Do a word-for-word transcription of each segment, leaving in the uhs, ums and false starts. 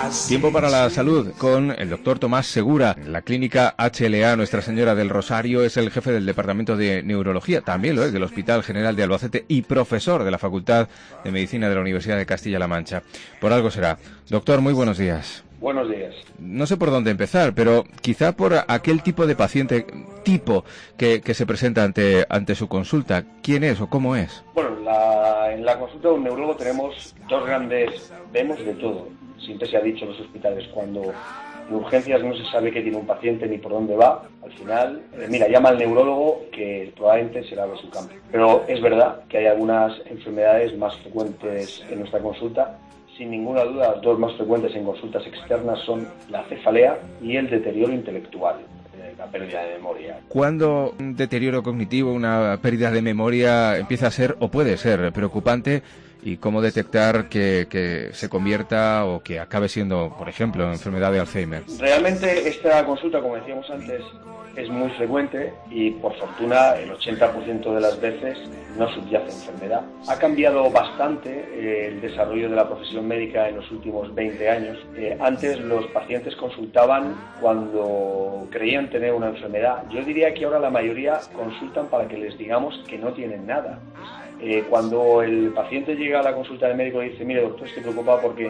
Tiempo para la salud con el doctor Tomás Segura. La clínica H L A Nuestra Señora del Rosario es el jefe del departamento de neurología, también lo es del Hospital General de Albacete y profesor de la Facultad de Medicina de la Universidad de Castilla-La Mancha. Por algo será. Doctor, muy buenos días. Buenos días. No sé por dónde empezar, pero quizá por aquel tipo de paciente, tipo que, que se presenta ante, ante su consulta. ¿Quién es o cómo es? Bueno, la, en la consulta de un neurólogo tenemos dos grandes, vemos de todo. Siempre se ha dicho en los hospitales, cuando en urgencias no se sabe qué tiene un paciente ni por dónde va, al final, eh, mira, llama al neurólogo que probablemente será de su campo. Pero es verdad que hay algunas enfermedades más frecuentes en nuestra consulta. Sin ninguna duda, las dos más frecuentes en consultas externas son la cefalea y el deterioro intelectual, eh, la pérdida de memoria. ¿Cuándo un deterioro cognitivo, una pérdida de memoria empieza a ser o puede ser preocupante? ¿Y cómo detectar que, que se convierta o que acabe siendo, por ejemplo, enfermedad de Alzheimer? Realmente esta consulta, como decíamos antes, es muy frecuente y, por fortuna, el ochenta por ciento de las veces no subyace enfermedad. Ha cambiado bastante eh, el desarrollo de la profesión médica en los últimos veinte años. Eh, antes los pacientes consultaban cuando creían tener una enfermedad. Yo diría que ahora la mayoría consultan para que les digamos que no tienen nada. Eh, cuando el paciente llega a la consulta del médico y dice, mire doctor, estoy preocupado porque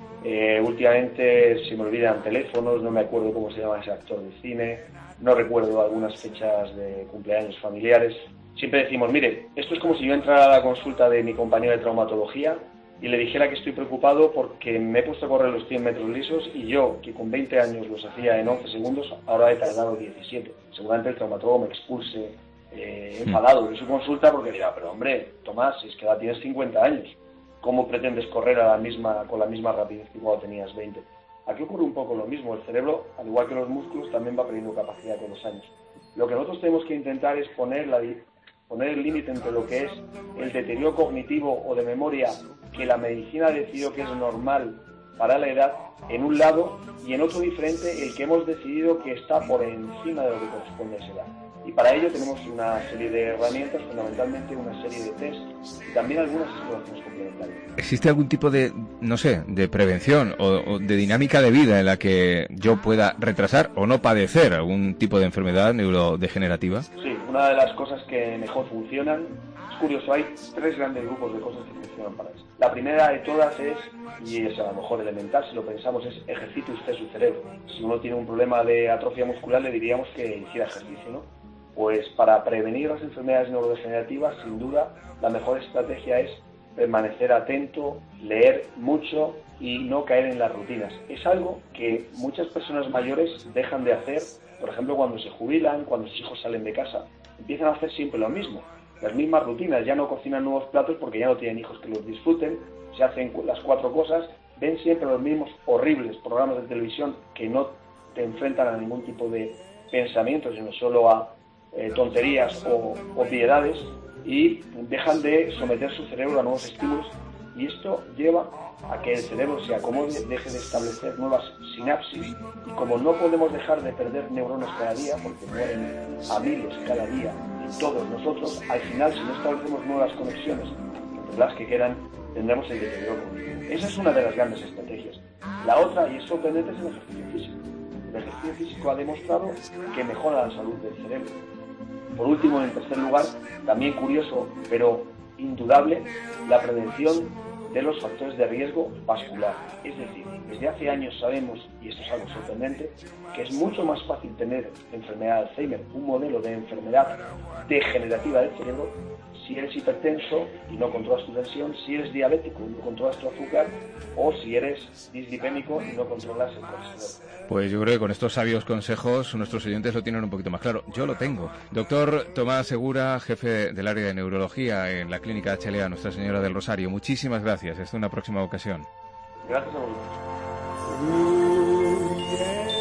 eh, últimamente se me olvidan teléfonos, no me acuerdo cómo se llama ese actor de cine, no recuerdo algunas fechas de cumpleaños familiares. Siempre decimos, mire, esto es como si yo entrara a la consulta de mi compañero de traumatología y le dijera que estoy preocupado porque me he puesto a correr los cien metros lisos y yo, que con veinte años los hacía en once segundos, ahora he tardado diecisiete. Seguramente el traumatólogo me expulse eh, enfadado de su consulta porque dirá, pero hombre, Tomás, es que ahora tienes cincuenta años. ¿Cómo pretendes correr a la misma, con la misma rapidez que cuando tenías veinte? Aquí ocurre un poco lo mismo. El cerebro, al igual que los músculos, también va perdiendo capacidad con los años. Lo que nosotros tenemos que intentar es poner, la, poner el límite entre lo que es el deterioro cognitivo o de memoria que la medicina ha decidido que es normal para la edad, en un lado, y en otro diferente, el que hemos decidido que está por encima de lo que corresponde a esa edad. Y para ello tenemos una serie de herramientas, fundamentalmente una serie de test y también algunas exploraciones complementarias. ¿Existe algún tipo de, no sé, de prevención o, o de dinámica de vida en la que yo pueda retrasar o no padecer algún tipo de enfermedad neurodegenerativa? Sí, una de las cosas que mejor funcionan, es curioso, hay tres grandes grupos de cosas que funcionan para eso. La primera de todas es, y es a lo mejor elemental si lo pensamos, es ejercite usted su cerebro. Si uno tiene un problema de atrofia muscular le diríamos que hiciera ejercicio, ¿no? Pues para prevenir las enfermedades neurodegenerativas, sin duda, la mejor estrategia es permanecer atento, leer mucho y no caer en las rutinas. Es algo que muchas personas mayores dejan de hacer, por ejemplo, cuando se jubilan, cuando sus hijos salen de casa. Empiezan a hacer siempre lo mismo, las mismas rutinas. Ya no cocinan nuevos platos porque ya no tienen hijos que los disfruten, se hacen las cuatro cosas, ven siempre los mismos horribles programas de televisión que no te enfrentan a ningún tipo de pensamiento, sino solo a Eh, tonterías o obviedades, y dejan de someter su cerebro a nuevos estímulos, y esto lleva a que el cerebro se acomode, deje de establecer nuevas sinapsis, y como no podemos dejar de perder neuronas cada día, porque mueren a miles cada día en todos nosotros, al final, si no establecemos nuevas conexiones entre las que quedan, tendremos el deterioro cognitivo. Esa es una de las grandes estrategias. La otra, y es sorprendente, es el ejercicio físico. El ejercicio físico ha demostrado que mejora la salud del cerebro. Por último, en tercer lugar, también curioso, pero indudable, la prevención de los factores de riesgo vascular. Es decir, desde hace años sabemos, y esto es algo sorprendente, que es mucho más fácil tener enfermedad de Alzheimer, un modelo de enfermedad degenerativa del cerebro, si eres hipertenso y no controlas tu tensión, si eres diabético y no controlas tu azúcar, o si eres dislipémico y no controlas el colesterol. Pues yo creo que con estos sabios consejos nuestros oyentes lo tienen un poquito más claro. Yo lo tengo. Doctor Tomás Segura, jefe del área de neurología en la clínica H L A Nuestra Señora del Rosario, muchísimas gracias. Hasta una próxima ocasión. Gracias a vosotros.